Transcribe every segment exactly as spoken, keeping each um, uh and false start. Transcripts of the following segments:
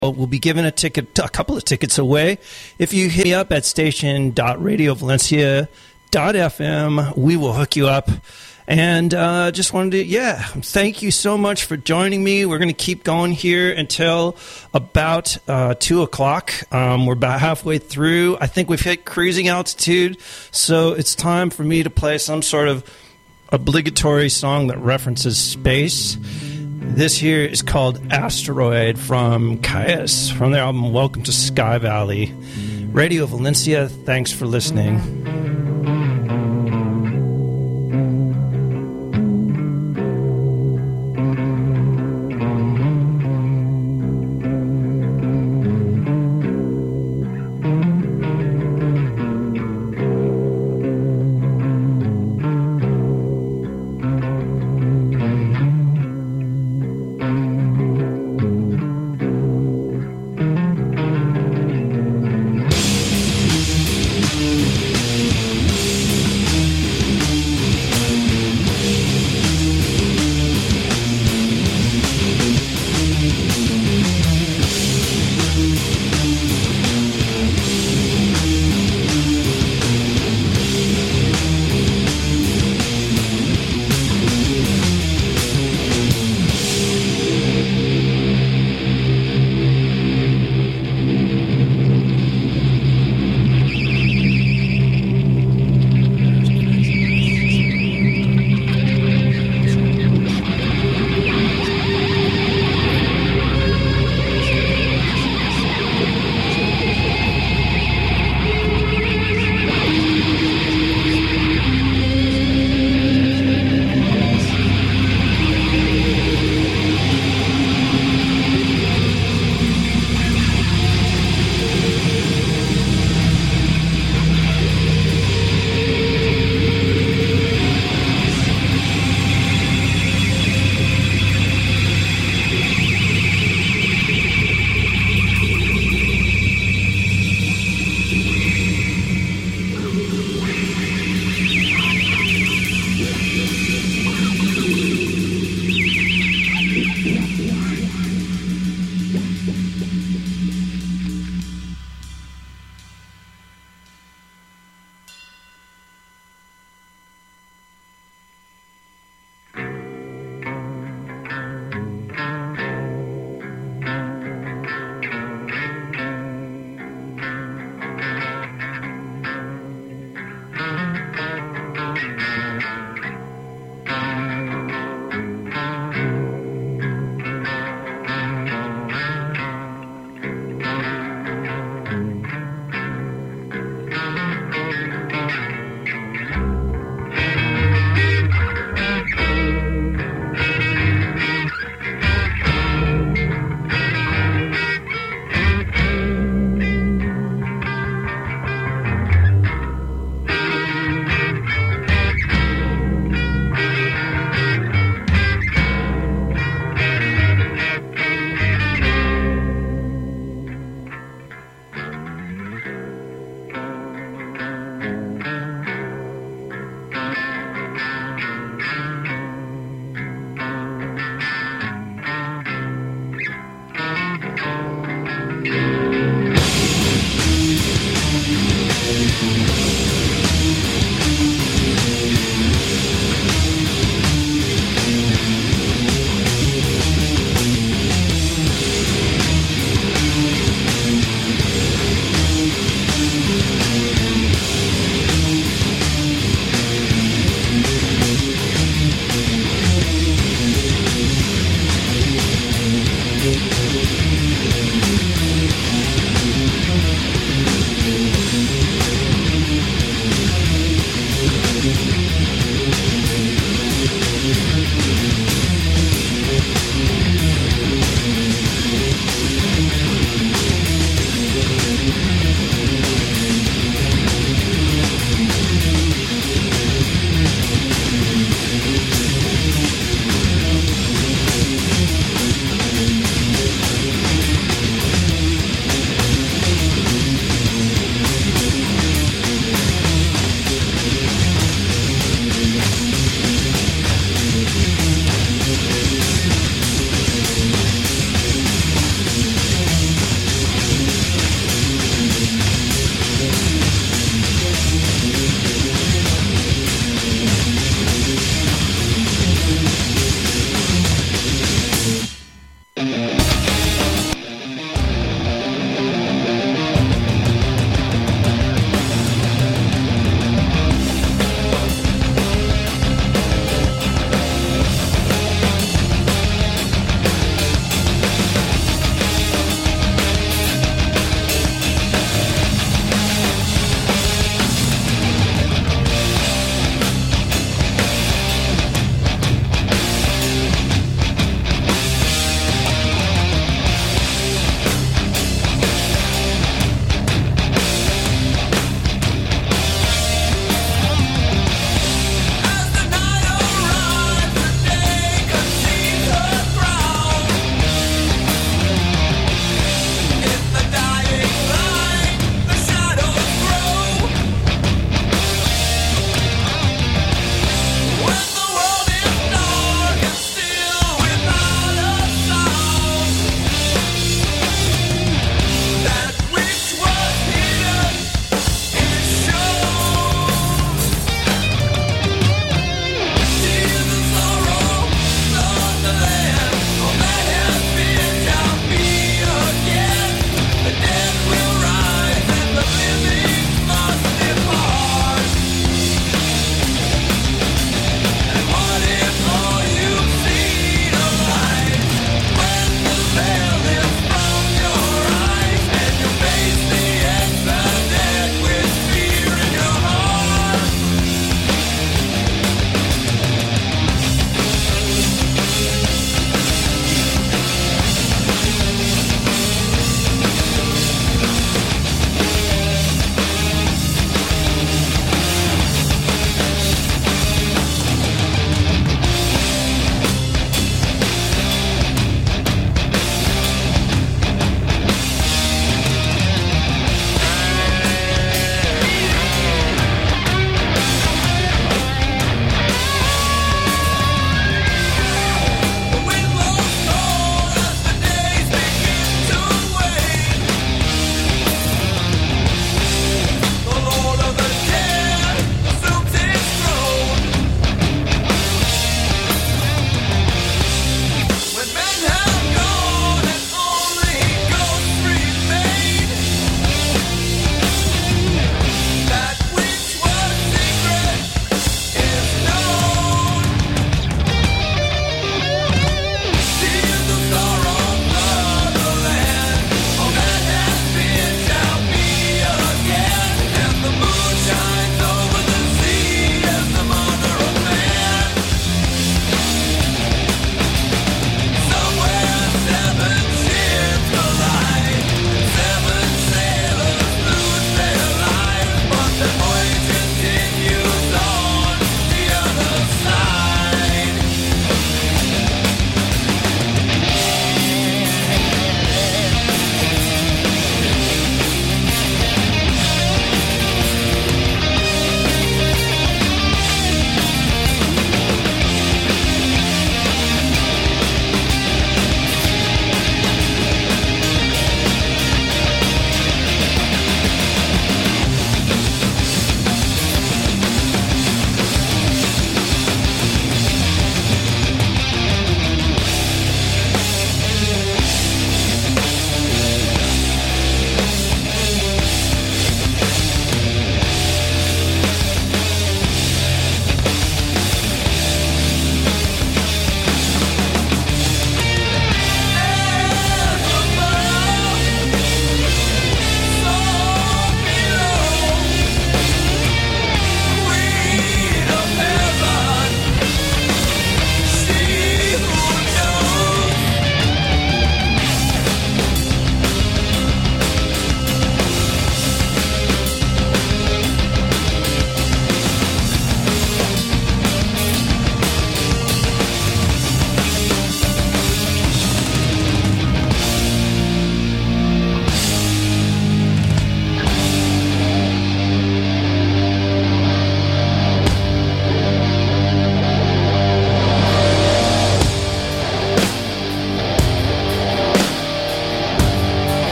We'll be giving a ticket, a couple of tickets away. If you hit me up at station dot radio valencia dot f m, we will hook you up. And uh, just wanted to, yeah, thank you so much for joining me. We're going to keep going here until about uh, two o'clock. Um, we're about halfway through. I think we've hit cruising altitude, so it's time for me to play some sort of obligatory song that references space. This here is called Asteroid from Caius, from their album Welcome to Sky Valley. Radio Valencia, thanks for listening. We'll be right back.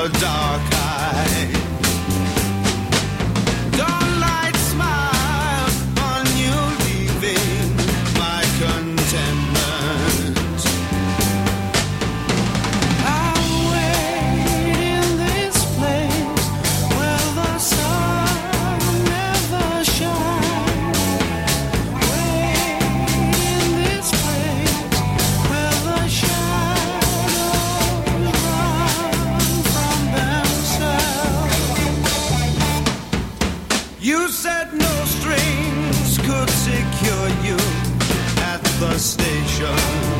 your dark eye. Dawnlight smile on you leaving my contentment. I'll wait in this place where the sun never shines. Wait in this place where the shadows run from themselves. You said no strings could secure you at the station.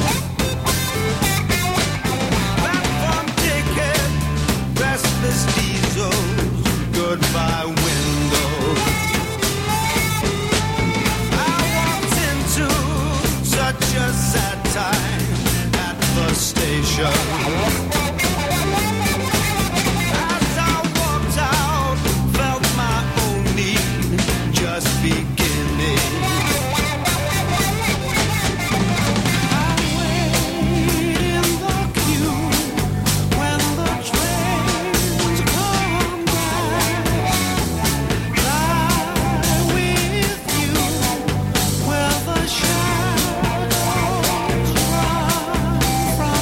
Platform ticket, restless diesels, goodbye windows. I walked into such a sad time at the station. As I walked out, felt my own need just beginning. I wait in the queue when the trains come back. Lie with you where the shadows run from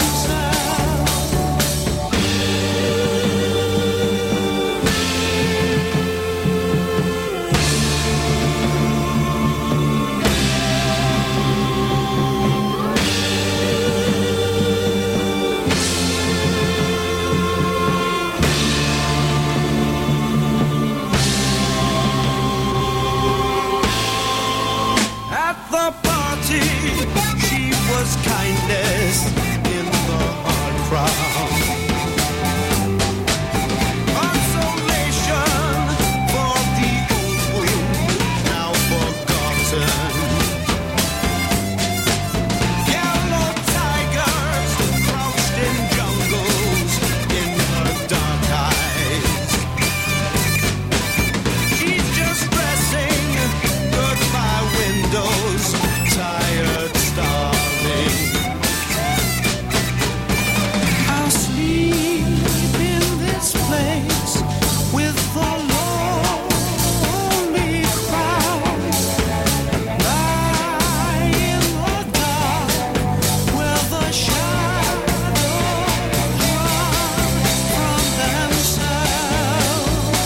At the party, she was kindness in the hard crowd. Consolation for the old wound now forgotten. Yellow tigers crouched in jungles in her dark eyes. She's just dressing goodbye windows, tired, starving. I'll sleep in this place with the lonely crowd. Lie in the dark where the shadows run from themselves.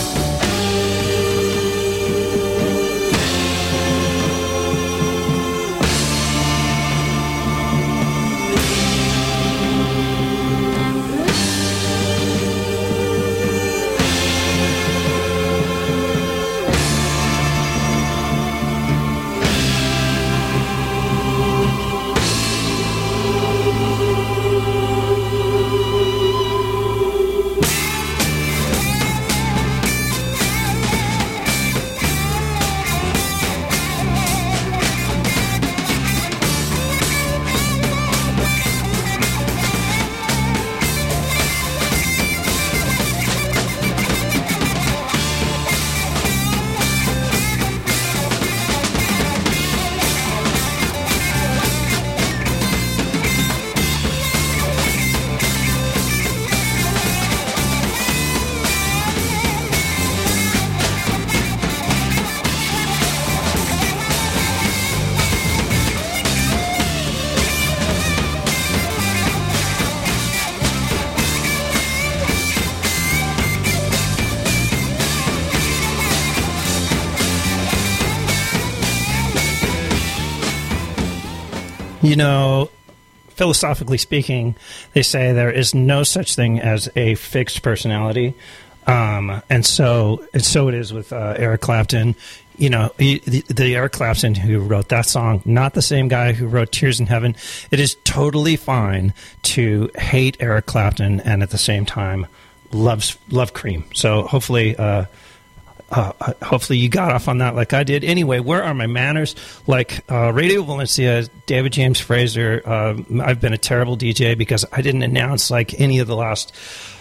You know, philosophically speaking, they say there is no such thing as a fixed personality. Um, and so and so it is with uh, Eric Clapton. You know, he, the, the Eric Clapton who wrote that song, not the same guy who wrote Tears in Heaven. It is totally fine to hate Eric Clapton and at the same time loves, love Cream. So hopefully... Uh, Uh, hopefully you got off on that like I did. Anyway, where are my manners? Like uh, Radio Valencia, David James Fraser, uh, I've been a terrible D J because I didn't announce like any of the last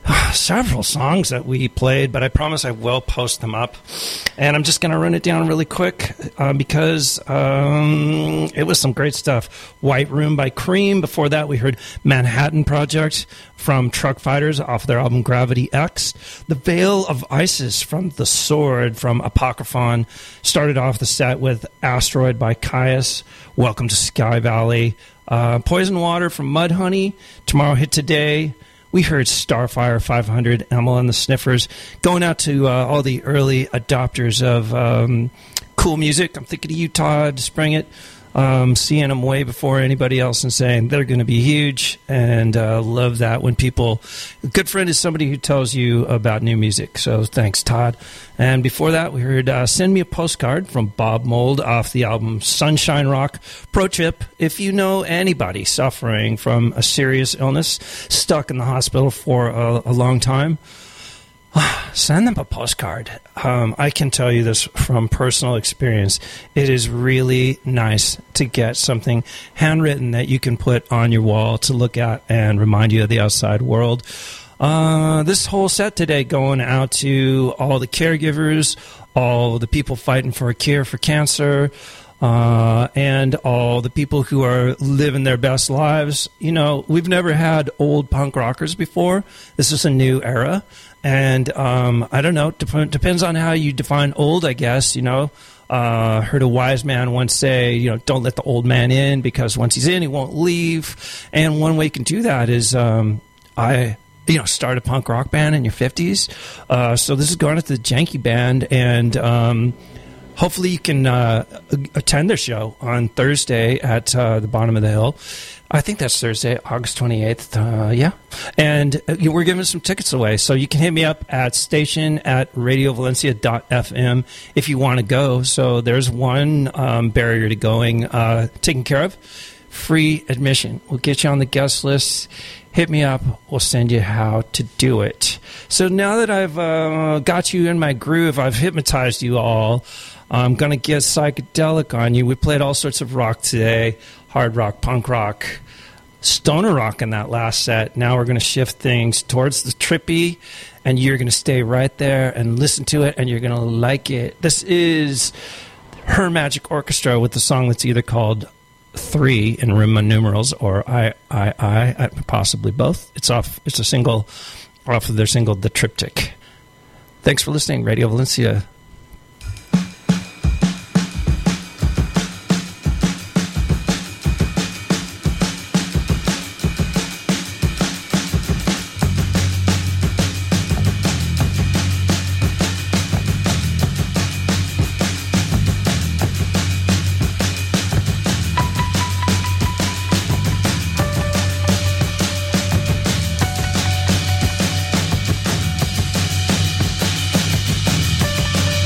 several songs that we played, but I promise I will post them up. And I'm just going to run it down really quick uh, because um, it was some great stuff. White Room by Cream. Before that, we heard Manhattan Project from Truck Fighters off their album Gravity X. The Veil of Isis from The Sword from Apocryphon. Started off the set with Asteroid by Caius. Welcome to Sky Valley. Uh, Poison Water from Mudhoney. Tomorrow Hit Today. We heard Starfire five hundred, Emil and the Sniffers. Going out to uh, all the early adopters of um, cool music. I'm thinking of you, Todd, Spring It. Um, seeing them way before anybody else and saying they're going to be huge, and uh, love that when people... A good friend is somebody who tells you about new music, so thanks, Todd. And before that, we heard uh, Send Me a Postcard from Bob Mould off the album Sunshine Rock. Pro tip, if you know anybody suffering from a serious illness, stuck in the hospital for a, a long time, send them a postcard. Um, I can tell you this from personal experience. It is really nice to get something handwritten that you can put on your wall to look at and remind you of the outside world. Uh, this whole set today going out to all the caregivers, all the people fighting for a cure for cancer, uh, and all the people who are living their best lives. You know, we've never had old punk rockers before. This is a new era. And um, I don't know, dep- depends on how you define old, I guess, you know. Uh, heard a wise man once say, you know, don't let the old man in because once he's in, he won't leave. And one way you can do that is um, I... you know, start a punk rock band in your fifties. Uh, so this is going to the Janky Band, and um, hopefully you can uh, attend their show on Thursday at uh, the bottom of the hill. I think that's Thursday, August twenty-eighth. Uh, yeah. And uh, we're giving some tickets away. So you can hit me up at station at radio valencia dot f m if you want to go. So there's one um, barrier to going uh, taken care of. Free admission. We'll get you on the guest list. Hit me up. We'll send you how to do it. So now that I've uh, got you in my groove, I've hypnotized you all. I'm going to get psychedelic on you. We played all sorts of rock today. Hard rock, punk rock, stoner rock in that last set. Now we're going to shift things towards the trippy, and you're going to stay right there and listen to it, and you're going to like it. This is Her Magic Orchestra with the song that's either called Three in Roman numerals or I, I, I, possibly both. It's off. It's a single off of their single, The Triptych. Thanks for listening, Radio Valencia. Thank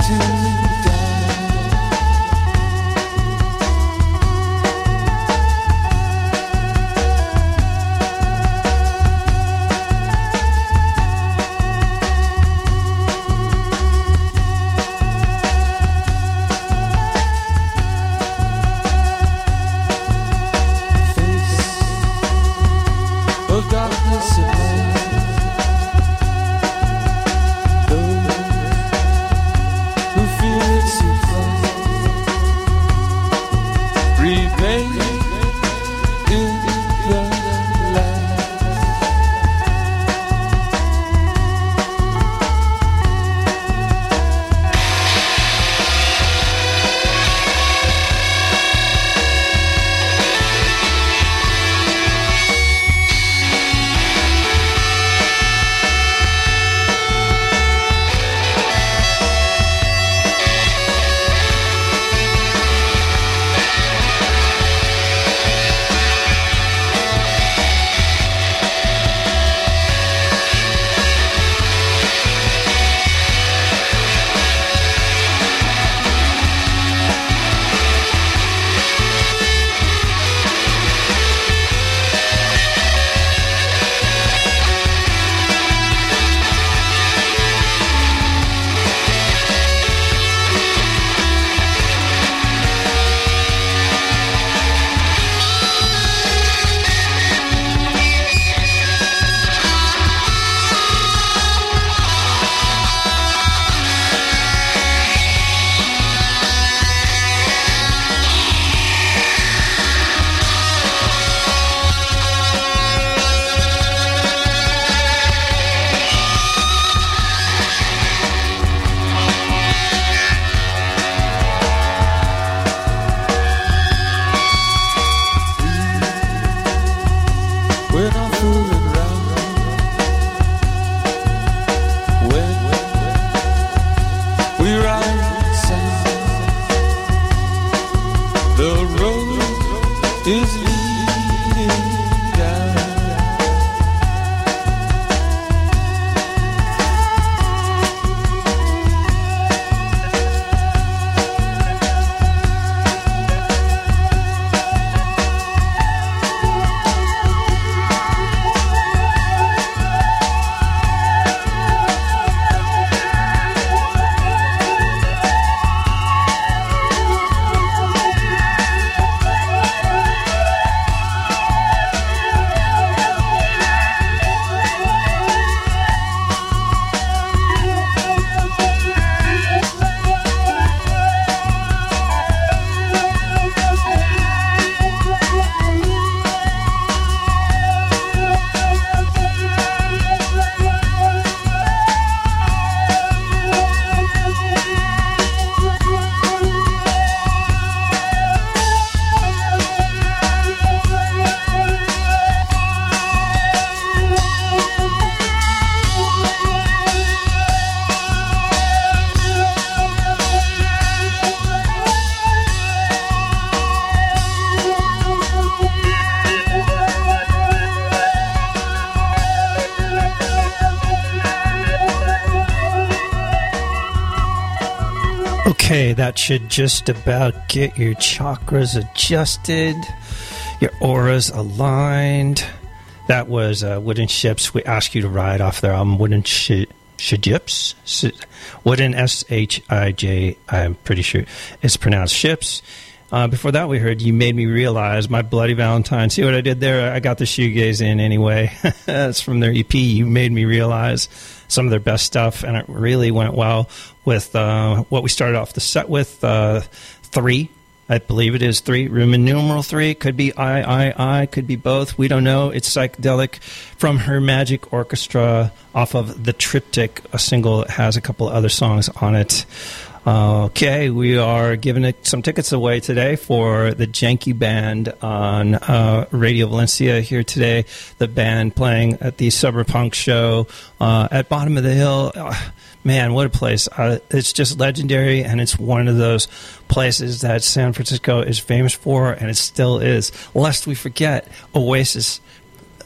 Okay, that should just about get your chakras adjusted, your auras aligned. That was uh, Wooden Ships. We asked you to ride off their album Wooden Sh- Ships. Sh- Wooden S H I J, I'm pretty sure it's pronounced Ships. Uh, before that, we heard You Made Me Realize, My Bloody Valentine. See what I did there? I got the shoegaze in anyway. That's from their E P, You Made Me Realize. Some of their best stuff, and it really went well with uh, what we started off the set with, uh, three. I believe it is three. Roman numeral three. Could be I, I, I. Could be both. We don't know. It's psychedelic from Her Magic Orchestra off of The Triptych, a single that has a couple of other songs on it. Uh, okay, we are giving it some tickets away today for the Janky Band on uh, Radio Valencia here today. The band playing at the Summer Punk show uh, at Bottom of the Hill. Uh, man, what a place. Uh, it's just legendary, and it's one of those places that San Francisco is famous for, and it still is. Lest we forget, Oasis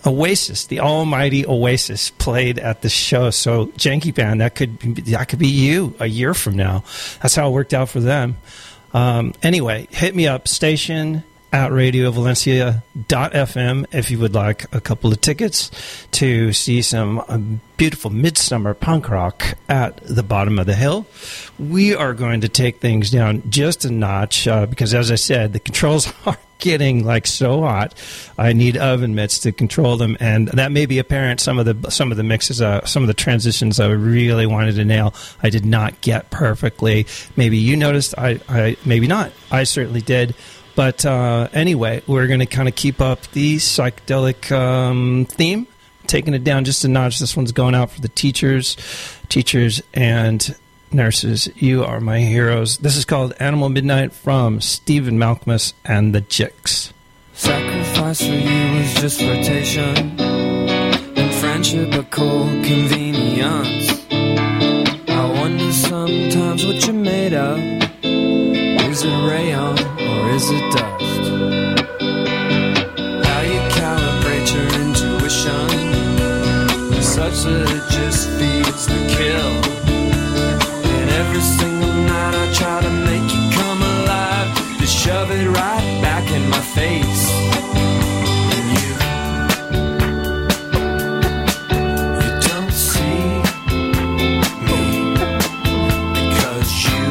Oasis, the almighty Oasis, played at the show. So Janky Band, that could that could be you a year from now. That's how it worked out for them. Um, anyway, hit me up, station at radio valencia dot f m if you would like a couple of tickets to see some um, beautiful midsummer punk rock at the bottom of the hill. We are going to take things down just a notch uh, because, as I said, the controls are getting like so hot. I need oven mitts to control them, and that may be apparent. Some of the some of the mixes, uh, some of the transitions I really wanted to nail, I did not get perfectly. Maybe you noticed, I, I maybe not. I certainly did. But uh, anyway, we're going to kind of keep up the psychedelic um, theme, taking it down just a notch. This one's going out for the teachers, teachers and nurses. You are my heroes. This is called Animal Midnight from Stephen Malkmus and the Jicks. Sacrifice for you was just flirtation, and friendship a cold convenience. I wonder sometimes what you're made of. Is it rayon or is it dust? How you calibrate your intuition such that it just feeds the kill. And every single night I try to make you come alive, to shove it right back in my face. And you, you don't see me because you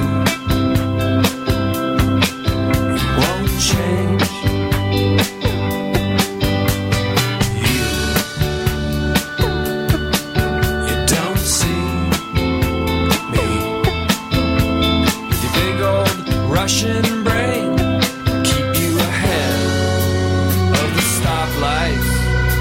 won't change. You, you don't see me with your big old Russian brain. Keep you ahead of the stoplights.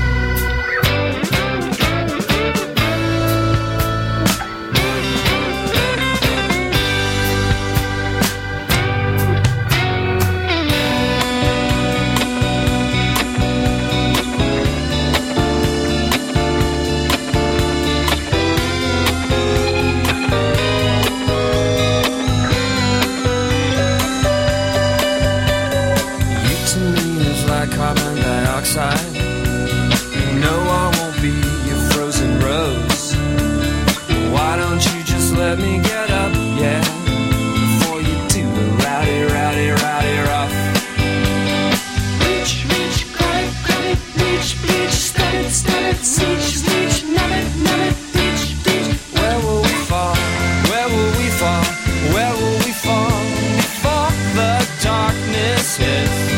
Carbon dioxide. You know I won't be your frozen rose. Why don't you just let me get up, yeah, before you do the rowdy, rowdy, rowdy rough. Reach, reach, grab it, grab it, reach, reach, stab it, stab it, reach, reach, numb it, numb it, reach, reach. Where will we fall? Where will we fall? Where will we fall before the darkness hits?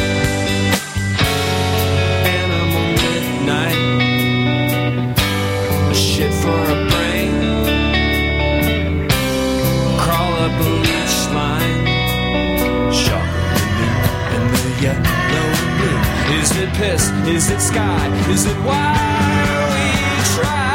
For a brain, crawl up a leash line, sharper than the yellow blue. Is it piss? Is it sky? Is it why we try?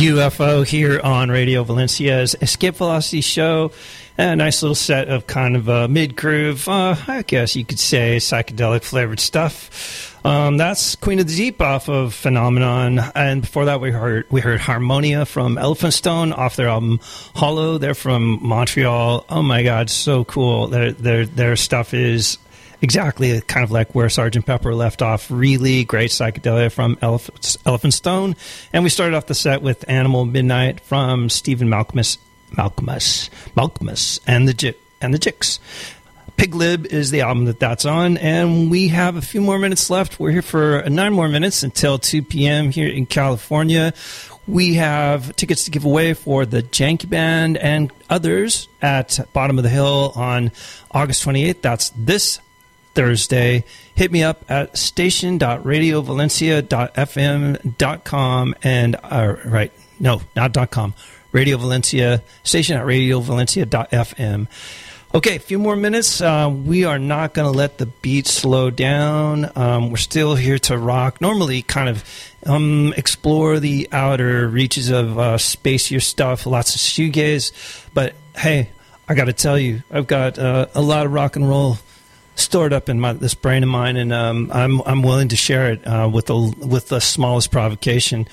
U F O here on Radio Valencia's Escape Velocity show. A nice little set of kind of uh, mid-groove, uh, I guess you could say, psychedelic flavored stuff. Um, that's Queen of the Deep off of Phenomenon, and before that we heard we heard Harmonia from Elephant Stone off their album Hollow. They're from Montreal. Oh my God, so cool! Their their their stuff is exactly kind of like where Sergeant Pepper left off. Really great psychedelia from Elephant, Elephant Stone. And we started off the set with Animal Midnight from Stephen Malkmus, Malkmus, Malkmus and the J- and the Jicks. Pig Lib is the album that that's on, and we have a few more minutes left. We're here for nine more minutes until two p.m. here in California. We have tickets to give away for the Janky Band and others at Bottom of the Hill on August twenty-eighth. That's this Thursday. Hit me up at station dot radio valencia dot f m dot com and uh, right no not dot com Radio Valencia station at radio valencia dot f m. Okay, a few more minutes. Uh, we are not going to let the beat slow down. Um, we're still here to rock. Normally, kind of um, explore the outer reaches of uh, spacier stuff. Lots of shoegaze, but hey, I got to tell you, I've got uh, a lot of rock and roll stored up in my, this brain of mine, and um, I'm I'm willing to share it uh, with the with the smallest provocation.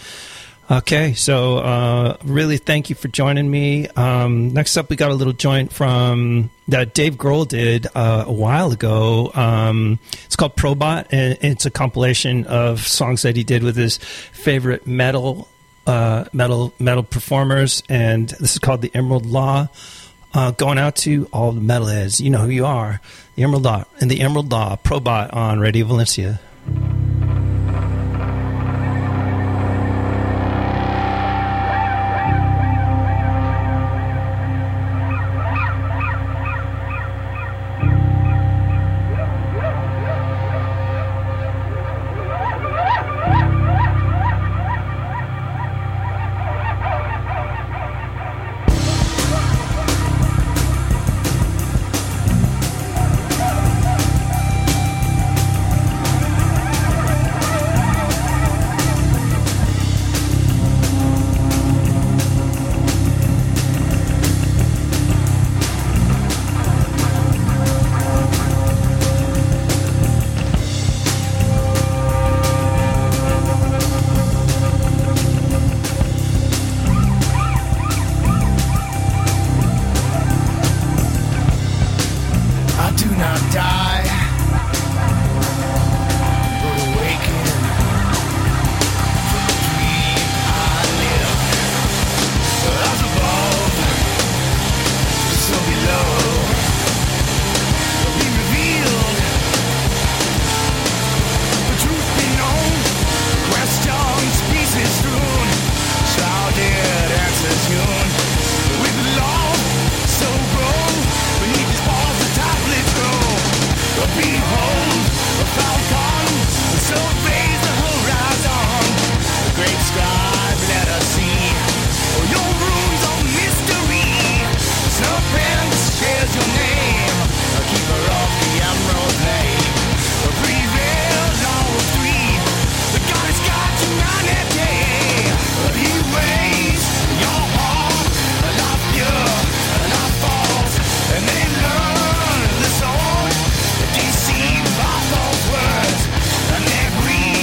Okay, so uh, really thank you for joining me. Um, next up, we got a little joint from that Dave Grohl did uh, a while ago. Um, it's called Probot, and it's a compilation of songs that he did with his favorite metal uh, metal metal performers, and this is called The Emerald Law. Uh, going out to all the metalheads, you know who you are. The Emerald Law and the Emerald Law, Probot on Radio Valencia. Deceive by false words, and they breathe.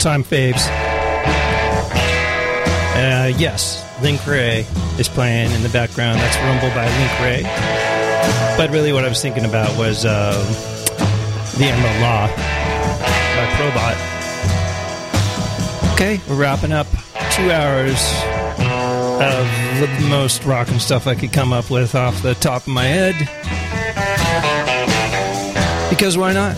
all-time faves. Uh, yes, Link Ray is playing in the background. That's Rumble by Link Ray. But really what I was thinking about was uh, The Emerald Law by Probot. Okay, we're wrapping up two hours of the most rockin' stuff I could come up with off the top of my head. Because why not?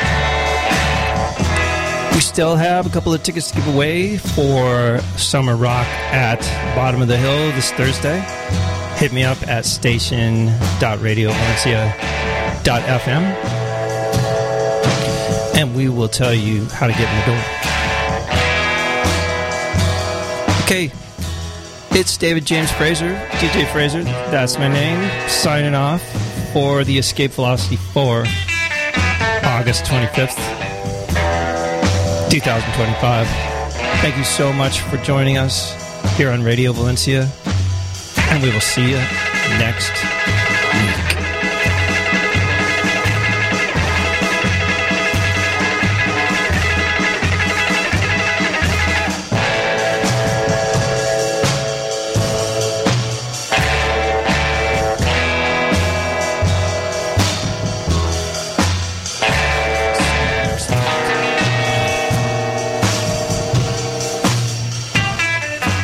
We still have a couple of tickets to give away for Summer Rock at Bottom of the Hill this Thursday. Hit me up at station dot radio valencia dot f m and we will tell you how to get in the door. Okay, it's David James Fraser, D J Fraser, that's my name, signing off for the Escape Velocity four, August twenty-fifth, twenty twenty-five. Thank you so much for joining us here on Radio Valencia, and we will see you next